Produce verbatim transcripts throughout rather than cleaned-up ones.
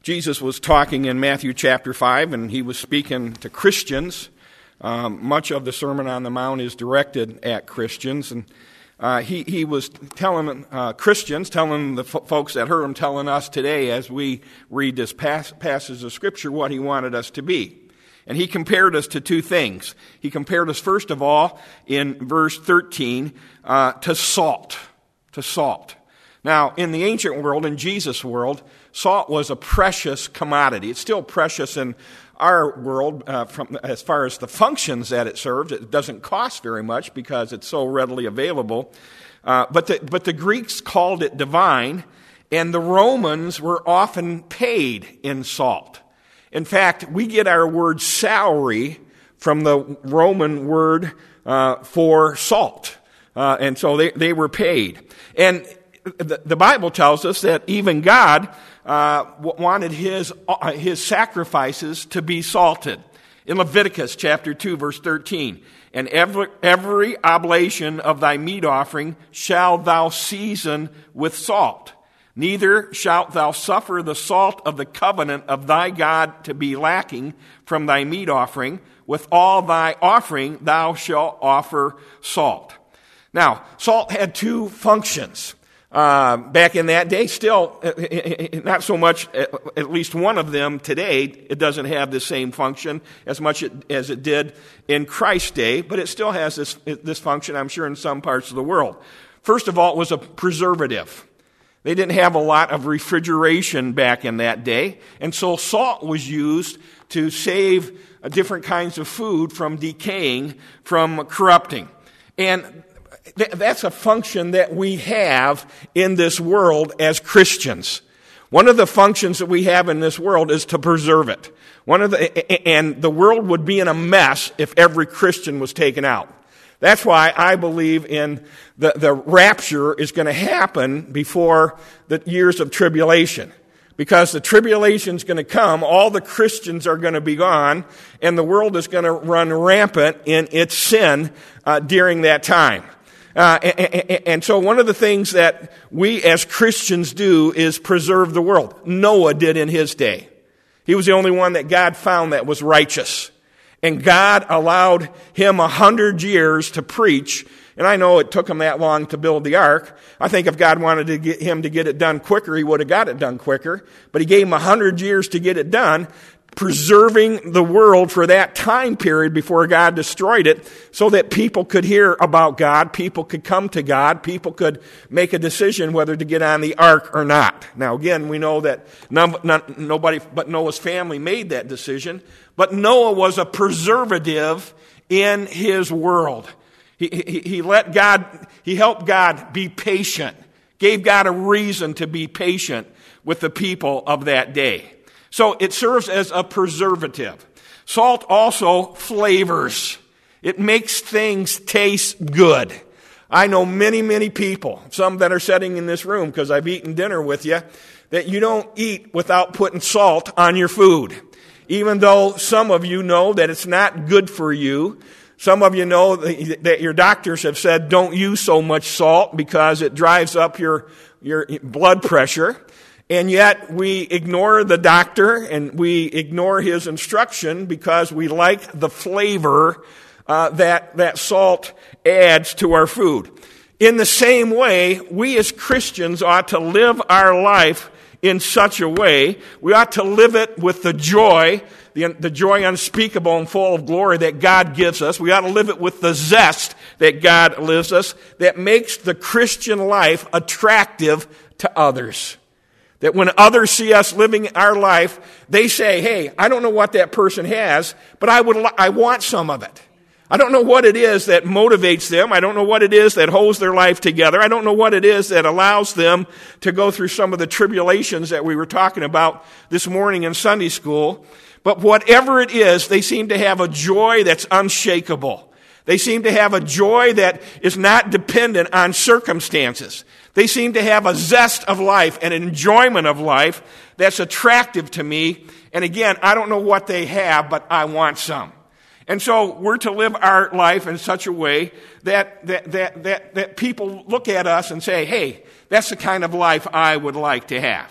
Jesus was talking in Matthew chapter five, and he was speaking to Christians. Um, much of the Sermon on the Mount is directed at Christians, and uh, he, he was telling uh, Christians, telling the f- folks that heard him, telling us today as we read this pas- passage of Scripture what he wanted us to be. And he compared us to two things. He compared us, first of all, in verse thirteen, uh, to salt. To salt. Now, in the ancient world, in Jesus' world, salt was a precious commodity. It's still precious in our world uh, from as far as the functions that it serves. It doesn't cost very much because it's so readily available. Uh, but, the, but the Greeks called it divine, and the Romans were often paid in salt. In fact, we get our word salary from the Roman word uh, for salt. Uh, and so they, they were paid. And the, the Bible tells us that even God uh, wanted his, uh, his sacrifices to be salted. In Leviticus chapter two, verse thirteen, and every, every oblation of thy meat offering shalt thou season with salt. Neither shalt thou suffer the salt of the covenant of thy God to be lacking from thy meat offering. With all thy offering thou shalt offer salt. Now, salt had two functions. Uh, back in that day, still, not so much, at least one of them today, it doesn't have the same function as much as it did in Christ's day, but it still has this, this function, I'm sure, in some parts of the world. First of all, it was a preservative. They didn't have a lot of refrigeration back in that day, and so salt was used to save different kinds of food from decaying, from corrupting. And th- that's a function that we have in this world as Christians. One of the functions that we have in this world is to preserve it. One of the, and the world would be in a mess if every Christian was taken out. That's why I believe in the, the rapture is going to happen before the years of tribulation. Because the tribulation is going to come, all the Christians are going to be gone, and the world is going to run rampant in its sin uh, during that time. Uh, and, and so one of the things that we as Christians do is preserve the world. Noah did in his day. He was the only one that God found that was righteous. And God allowed him a hundred years to preach. And I know it took him that long to build the ark. I think if God wanted to get him to get it done quicker, he would have got it done quicker. But he gave him a hundred years to get it done, preserving the world for that time period before God destroyed it, so that people could hear about God, people could come to God, people could make a decision whether to get on the ark or not. Now again, we know that none, none, nobody but Noah's family made that decision, but Noah was a preservative in his world. He, he, he let God, he helped God be patient, gave God a reason to be patient with the people of that day. So it serves as a preservative. Salt also flavors. It makes things taste good. I know many, many people, some that are sitting in this room because I've eaten dinner with you, that you don't eat without putting salt on your food. Even though some of you know that it's not good for you. Some of you know that your doctors have said don't use so much salt because it drives up your, your blood pressure. And yet we ignore the doctor and we ignore his instruction because we like the flavor uh, that that salt adds to our food. In the same way, we as Christians ought to live our life in such a way. We ought to live it with the joy, the, the joy unspeakable and full of glory that God gives us. We ought to live it with the zest that God gives us, that makes the Christian life attractive to others. That when others see us living our life, they say, hey, I don't know what that person has, but I would, I want some of it. I don't know what it is that motivates them. I don't know what it is that holds their life together. I don't know what it is that allows them to go through some of the tribulations that we were talking about this morning in Sunday school. But whatever it is, they seem to have a joy that's unshakable. They seem to have a joy that is not dependent on circumstances. They seem to have a zest of life, an enjoyment of life that's attractive to me. And again, I don't know what they have, but I want some. And so we're to live our life in such a way that, that, that, that, that people look at us and say, hey, that's the kind of life I would like to have.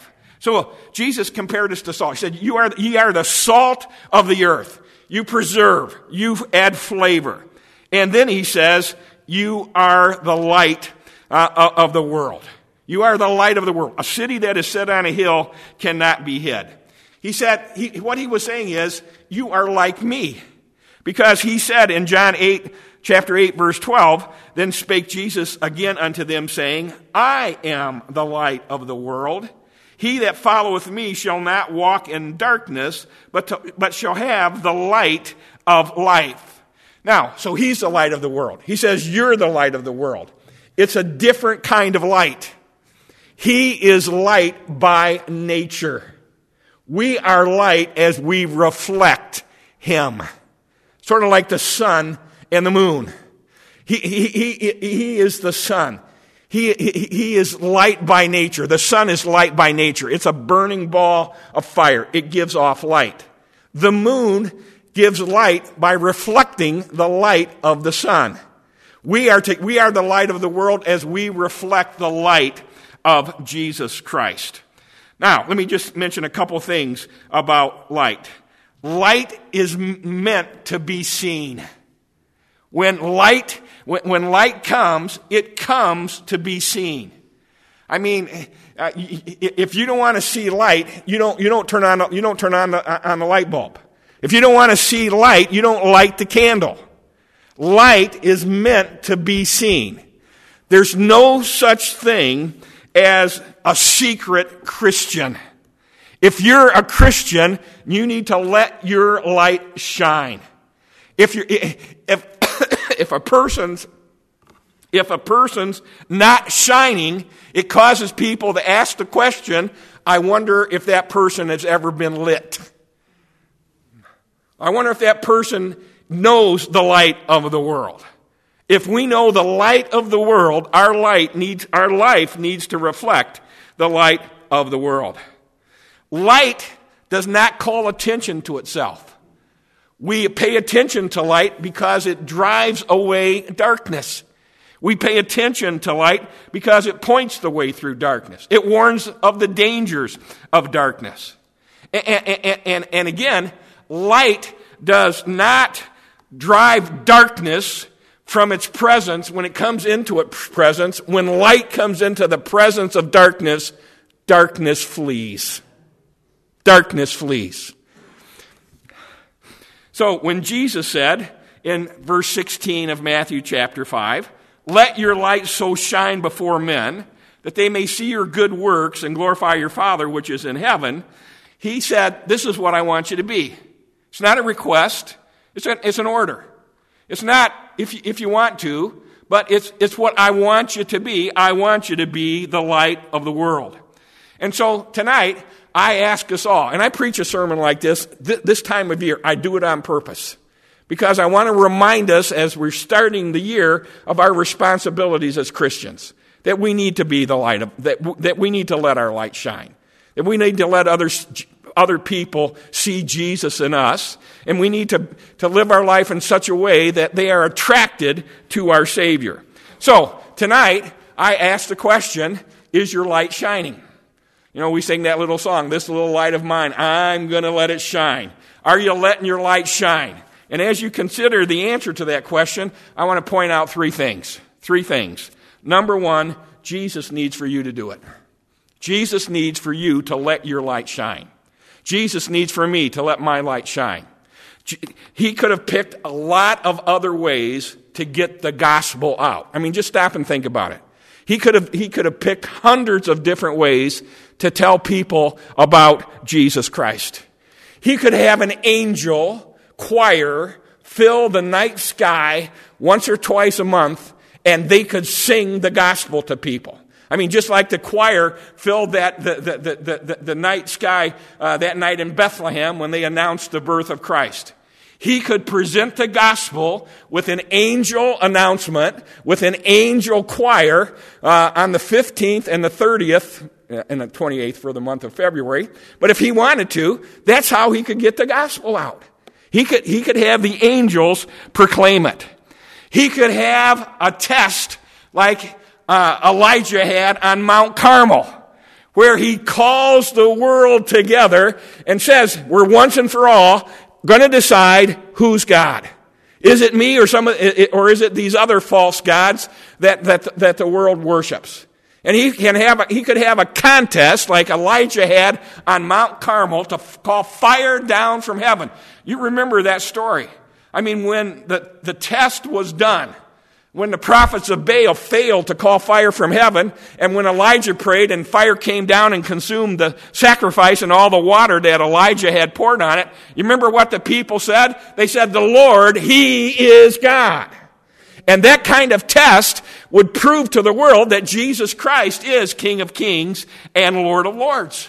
So Jesus compared us to salt. He said, you are, ye are the salt of the earth. You preserve. You add flavor. And then he says, you are the light uh, of the world. You are the light of the world. A city that is set on a hill cannot be hid. He said, he, what he was saying is, you are like me. Because he said in John eight, chapter eight, verse twelve, then spake Jesus again unto them, saying, I am the light of the world. He that followeth me shall not walk in darkness, but, to, but shall have the light of life. Now, so he's the light of the world. He says, you're the light of the world. It's a different kind of light. He is light by nature. We are light as we reflect him. Sort of like the sun and the moon. He, he, he, he is the sun. He, he, he is light by nature. The sun is light by nature. It's a burning ball of fire. It gives off light. The moon gives light by reflecting the light of the sun. We are, to, we are the light of the world as we reflect the light of Jesus Christ. Now, let me just mention a couple things about light. Light is m- meant to be seen. When light, when, when light comes, it comes to be seen. I mean, uh, if you don't want to see light, you don't you don't turn on you don't turn on the on the light bulb. If you don't want to see light, you don't light the candle. Light is meant to be seen. There's no such thing as a secret Christian. If you're a Christian, you need to let your light shine. If you if if a person's if a person's not shining, it causes people to ask the question, I wonder if that person has ever been lit. I wonder if that person knows the light of the world. If we know the light of the world, our light needs our life needs to reflect the light of the world. Light does not call attention to itself. We pay attention to light because it drives away darkness. We pay attention to light because it points the way through darkness. It warns of the dangers of darkness. And, and, and, and again, light does not drive darkness from its presence when it comes into its presence. When light comes into the presence of darkness, darkness flees. Darkness flees. So when Jesus said in verse sixteen of Matthew chapter five, let your light so shine before men that they may see your good works and glorify your Father which is in heaven, he said, this is what I want you to be. It's not a request. It's an, it's an order. It's not if you, if you want to, but it's, it's what I want you to be. I want you to be the light of the world. And so tonight, I ask us all, and I preach a sermon like this, th- this time of year, I do it on purpose. Because I want to remind us as we're starting the year of our responsibilities as Christians. That we need to be the light of, that, that we need to let our light shine. That we need to let others, other people see Jesus in us. And we need to, to live our life in such a way that they are attracted to our Savior. So, tonight, I ask the question, is your light shining? You know, we sing that little song, this little light of mine, I'm going to let it shine. Are you letting your light shine? And as you consider the answer to that question, I want to point out three things. Three things. Number one, Jesus needs for you to do it. Jesus needs for you to let your light shine. Jesus needs for me to let my light shine. He could have picked a lot of other ways to get the gospel out. I mean, just stop and think about it. He could have, he could have picked hundreds of different ways to tell people about Jesus Christ. He could have an angel choir fill the night sky once or twice a month, and they could sing the gospel to people. I mean, just like the choir filled that the the the, the, the night sky uh, that night in Bethlehem when they announced the birth of Christ. He could present the gospel with an angel announcement, with an angel choir uh, on the fifteenth and the thirtieth and the twenty-eighth for the month of February. But if he wanted to, that's how he could get the gospel out. He could he could have the angels proclaim it. He could have a test like uh, Elijah had on Mount Carmel, where he calls the world together and says, we're once and for all going to decide who's God. Is it me or some, or is it these other false gods that, that, that the world worships? And he can have a, he could have a contest like Elijah had on Mount Carmel to f- call fire down from heaven. You remember that story. I mean, when the, the test was done, when the prophets of Baal failed to call fire from heaven, and when Elijah prayed and fire came down and consumed the sacrifice and all the water that Elijah had poured on it, you remember what the people said? They said, the Lord, He is God. And that kind of test would prove to the world that Jesus Christ is King of Kings and Lord of Lords.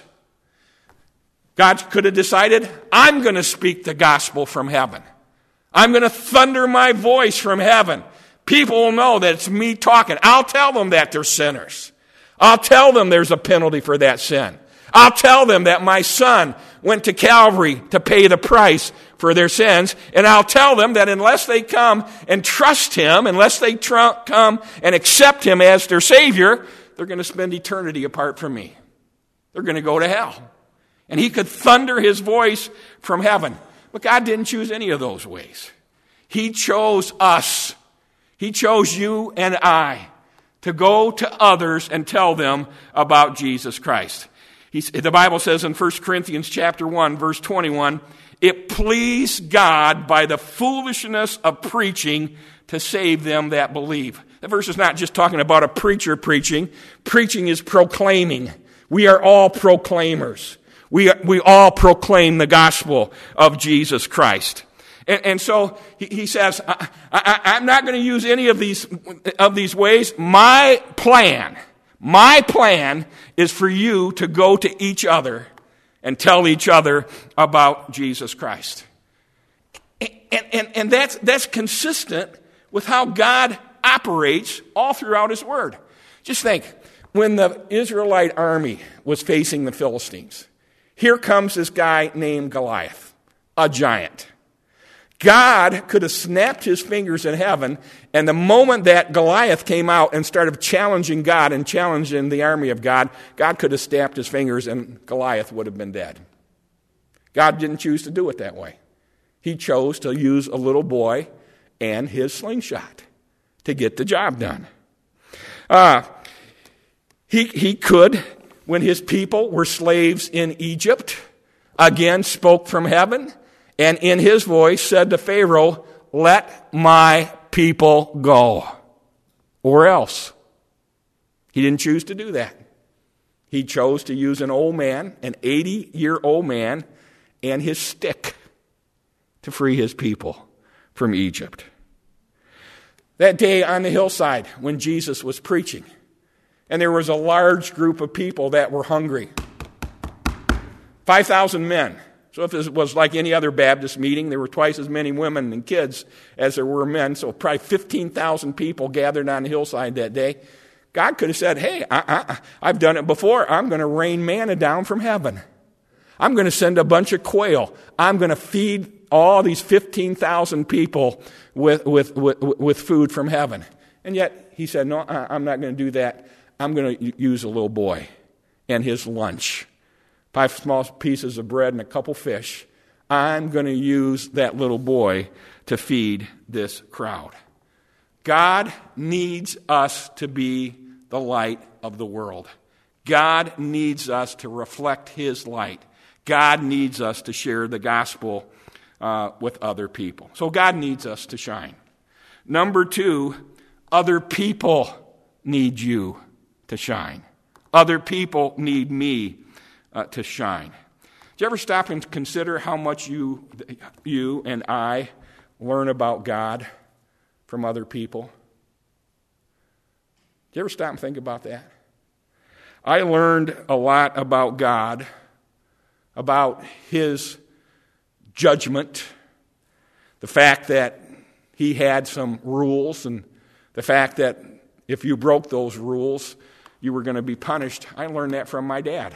God could have decided, I'm going to speak the gospel from heaven. I'm going to thunder my voice from heaven. People will know that it's me talking. I'll tell them that they're sinners. I'll tell them there's a penalty for that sin. I'll tell them that my son went to Calvary to pay the price for their sins. And I'll tell them that unless they come and trust Him, unless they tr- come and accept Him as their Savior, they're going to spend eternity apart from me. They're going to go to hell. And he could thunder his voice from heaven. But God didn't choose any of those ways. He chose us. He chose you and I to go to others and tell them about Jesus Christ. He's, the Bible says in First Corinthians chapter one, verse twenty-one, it pleased God by the foolishness of preaching to save them that believe. That verse is not just talking about a preacher preaching. Preaching is proclaiming. We are all proclaimers. We, we all proclaim the gospel of Jesus Christ. And, and so he, he says, I, I, I'm not going to use any of these, of these ways. My plan, my plan is for you to go to each other and tell each other about Jesus Christ. And, and, and that's, that's consistent with how God operates all throughout His Word. Just think, when the Israelite army was facing the Philistines, here comes this guy named Goliath, a giant. God could have snapped his fingers in heaven, and the moment that Goliath came out and started challenging God and challenging the army of God, God could have snapped his fingers and Goliath would have been dead. God didn't choose to do it that way. He chose to use a little boy and his slingshot to get the job done. Uh, he, he could, when his people were slaves in Egypt, again spoke from heaven, and in his voice said to Pharaoh, let my people go. Or else. He didn't choose to do that. He chose to use an old man, an eighty-year-old man, and his stick to free his people from Egypt. That day on the hillside when Jesus was preaching, and there was a large group of people that were hungry. five thousand men. So if it was like any other Baptist meeting, there were twice as many women and kids as there were men. So probably fifteen thousand people gathered on the hillside that day. God could have said, hey, I, I, I've done it before. I'm going to rain manna down from heaven. I'm going to send a bunch of quail. I'm going to feed all these fifteen thousand people with, with, with, with food from heaven. And yet he said, no, I'm not going to do that. I'm going to use a little boy and his lunch. Five small pieces of bread and a couple fish. I'm going to use that little boy to feed this crowd. God needs us to be the light of the world. God needs us to reflect His light. God needs us to share the gospel uh, with other people. So God needs us to shine. Number two, other people need you to shine. Other people need me Uh, to shine. Did you ever stop and consider how much you, you and I learn about God from other people? Did you ever stop and think about that? I learned a lot about God, about His judgment, the fact that He had some rules, and the fact that if you broke those rules, you were going to be punished. I learned that from my dad.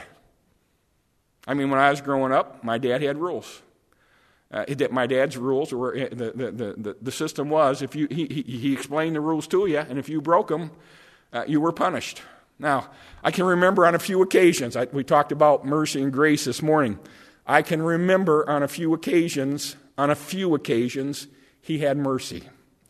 I mean, when I was growing up, my dad had rules. Uh, my dad's rules were the the, the, the system was if you he, he explained the rules to you, and if you broke them, uh, you were punished. Now, I can remember on a few occasions, I, we talked about mercy and grace this morning. I can remember on a few occasions, on a few occasions, he had mercy.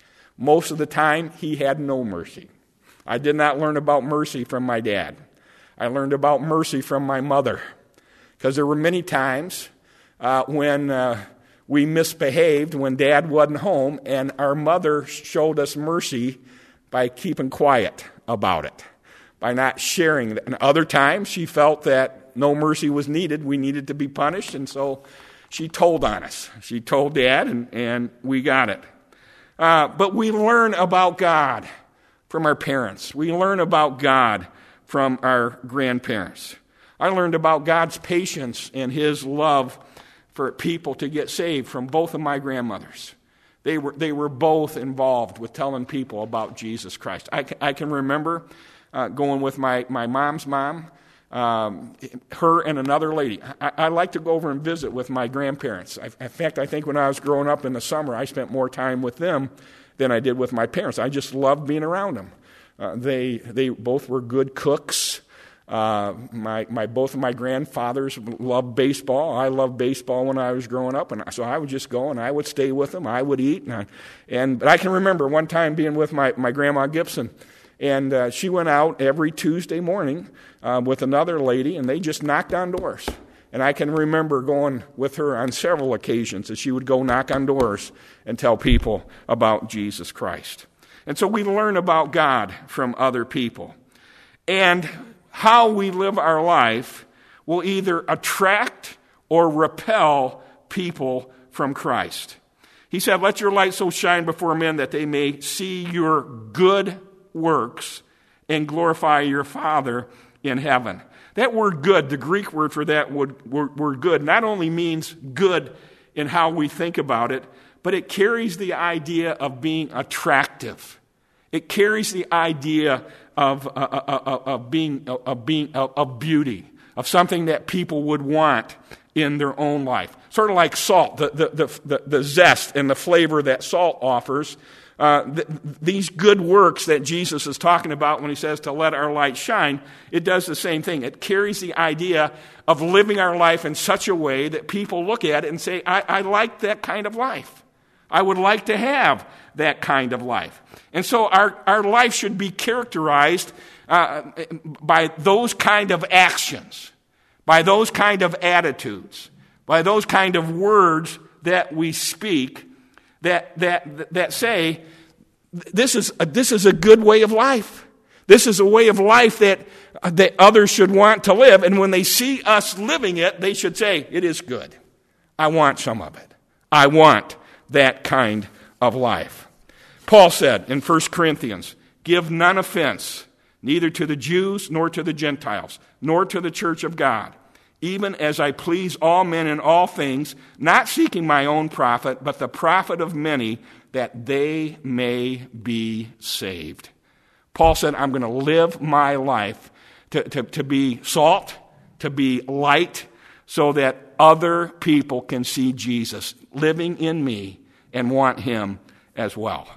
Most of the time, he had no mercy. I did not learn about mercy from my dad. I learned about mercy from my mother. Because there were many times uh, when uh, we misbehaved, when Dad wasn't home, and our mother showed us mercy by keeping quiet about it, by not sharing it. And other times she felt that no mercy was needed, we needed to be punished, and so she told on us. She told Dad, and, and we got it. Uh, but we learn about God from our parents. We learn about God from our grandparents. I learned about God's patience and his love for people to get saved from both of my grandmothers. They were they were both involved with telling people about Jesus Christ. I can, I can remember uh, going with my, my mom's mom, um, her and another lady. I, I like to go over and visit with my grandparents. I, in fact, I think when I was growing up in the summer, I spent more time with them than I did with my parents. I just loved being around them. Uh, they they both were good cooks. Uh, my my both of my grandfathers loved baseball. I loved baseball when I was growing up, and so I would just go and I would stay with them. I would eat, and I, and but I can remember one time being with my, my grandma Gibson, and uh, she went out every Tuesday morning uh, with another lady, and they just knocked on doors. And I can remember going with her on several occasions that she would go knock on doors and tell people about Jesus Christ. And so we learn about God from other people. And how we live our life will either attract or repel people from Christ. He said, "Let your light so shine before men that they may see your good works and glorify your Father in heaven." That word good, the Greek word for that word, word, word good, not only means good in how we think about it, but it carries the idea of being attractive. It carries the idea of, uh, uh, uh, of being, of being, of, of beauty, of something that people would want in their own life. Sort of like salt, the, the, the, the, the zest and the flavor that salt offers. Uh, th- these good works that Jesus is talking about when he says to let our light shine, it does the same thing. It carries the idea of living our life in such a way that people look at it and say, I, I like that kind of life. I would like to have that kind of life. And so our, our life should be characterized uh, by those kind of actions, by those kind of attitudes, by those kind of words that we speak that that that say, this is a, this is a good way of life. This is a way of life that that others should want to live. And when they see us living it, they should say, it is good. I want some of it. I want that kind of life. Paul said in First Corinthians, give none offense, neither to the Jews nor to the Gentiles, nor to the church of God, even as I please all men in all things, not seeking my own profit, but the profit of many, that they may be saved. Paul said, I'm going to live my life to, to, to be salt, to be light, so that other people can see Jesus living in me and want him as well.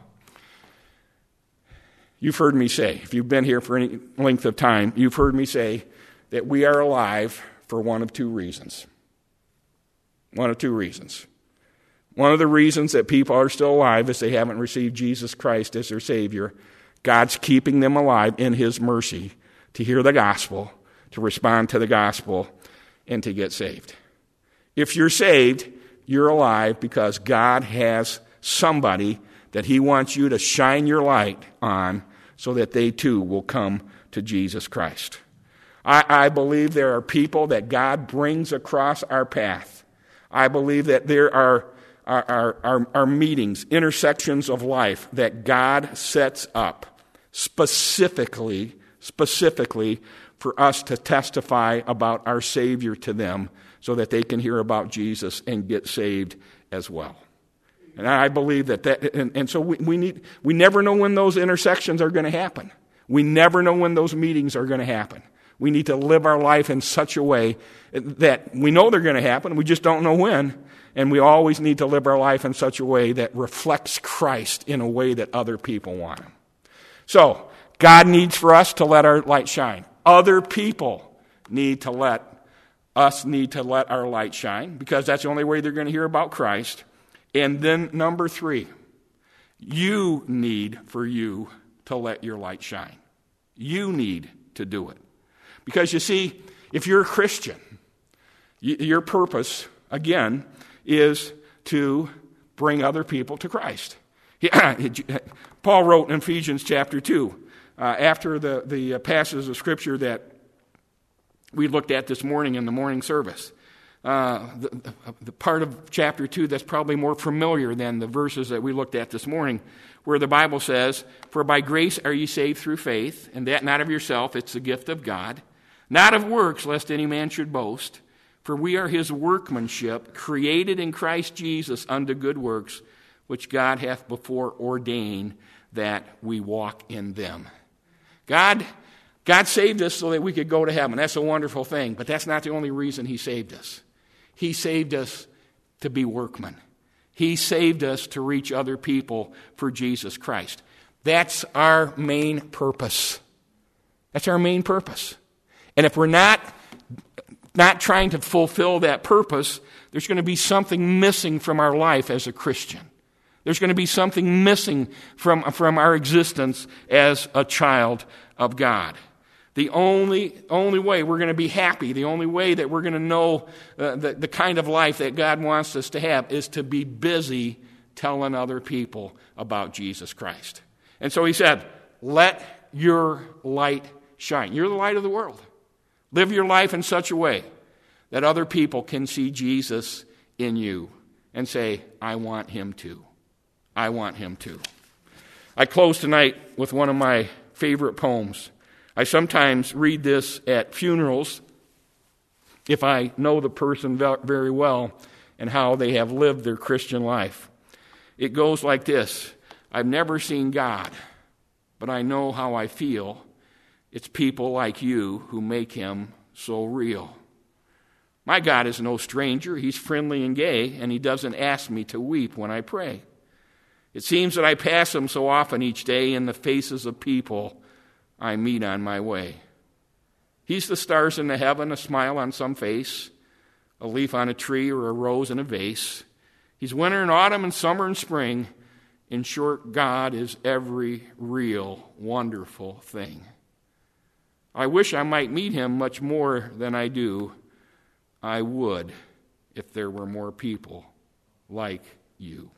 You've heard me say, if you've been here for any length of time, you've heard me say that we are alive for one of two reasons. One of two reasons. One of the reasons that people are still alive is they haven't received Jesus Christ as their Savior. God's keeping them alive in his mercy to hear the gospel, to respond to the gospel, and to get saved. If you're saved, you're alive because God has somebody that he wants you to shine your light on so that they too will come to Jesus Christ. I, I believe there are people that God brings across our path. I believe that there are, are, are, are, are meetings, intersections of life that God sets up specifically, specifically for us to testify about our Savior to them so that they can hear about Jesus and get saved as well. And I believe that that, and, and so we, we need, we never know when those intersections are going to happen. We never know when those meetings are going to happen. We need to live our life in such a way that we know they're going to happen, we just don't know when. And we always need to live our life in such a way that reflects Christ in a way that other people want him. So, God needs for us to let our light shine. Other people need to let us need to let our light shine, because that's the only way they're going to hear about Christ. And then number three, you need for you to let your light shine. You need to do it. Because you see, if you're a Christian, your purpose, again, is to bring other people to Christ. Paul wrote in Ephesians chapter two, uh, after the, the passages of Scripture that we looked at this morning in the morning service, uh, the, the part of chapter two that's probably more familiar than the verses that we looked at this morning, where the Bible says, "For by grace are ye saved through faith, and that not of yourself, it's the gift of God, not of works, lest any man should boast. For we are his workmanship, created in Christ Jesus unto good works, which God hath before ordained that we walk in them." God, God saved us so that we could go to heaven. That's a wonderful thing, but that's not the only reason he saved us. He saved us to be workmen. He saved us to reach other people for Jesus Christ. That's our main purpose. That's our main purpose. And if we're not, not trying to fulfill that purpose, there's going to be something missing from our life as a Christian. There's going to be something missing from, from our existence as a child of God. The only, only way we're going to be happy, the only way that we're going to know uh, the, the kind of life that God wants us to have is to be busy telling other people about Jesus Christ. And so he said, let your light shine. You're the light of the world. Live your life in such a way that other people can see Jesus in you and say, I want him too. I want him too. I close tonight with one of my favorite poems. I sometimes read this at funerals if I know the person very well and how they have lived their Christian life. It goes like this: I've never seen God, but I know how I feel. It's people like you who make him so real. My God is no stranger. He's friendly and gay, and he doesn't ask me to weep when I pray. It seems that I pass him so often each day in the faces of people I meet on my way. He's the stars in the heaven, a smile on some face, a leaf on a tree, or a rose in a vase. He's winter and autumn and summer and spring. In short, God is every real, wonderful thing. I wish I might meet him much more than I do. I would if there were more people like you.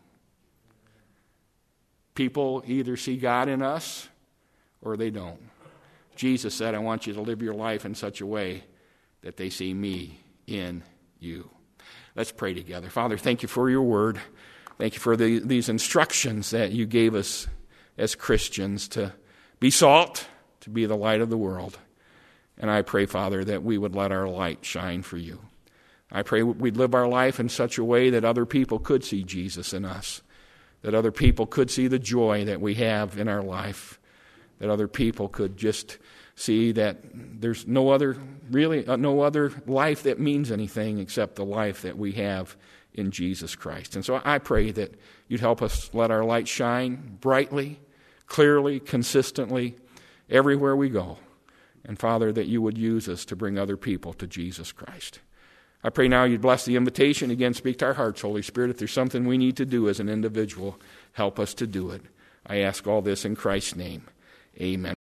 People either see God in us or they don't. Jesus said, I want you to live your life in such a way that they see me in you. Let's pray together. Father, thank you for your word. Thank you for the, these instructions that you gave us as Christians to be salt, to be the light of the world. And I pray, Father, that we would let our light shine for you. I pray we'd live our life in such a way that other people could see Jesus in us, that other people could see the joy that we have in our life, that other people could just see that there's no other, really, uh, no other life that means anything except the life that we have in Jesus Christ. And so I pray that you'd help us let our light shine brightly, clearly, consistently, everywhere we go. And Father, that you would use us to bring other people to Jesus Christ. I pray now you'd bless the invitation. Again, speak to our hearts, Holy Spirit. If there's something we need to do as an individual, help us to do it. I ask all this in Christ's name. Amen.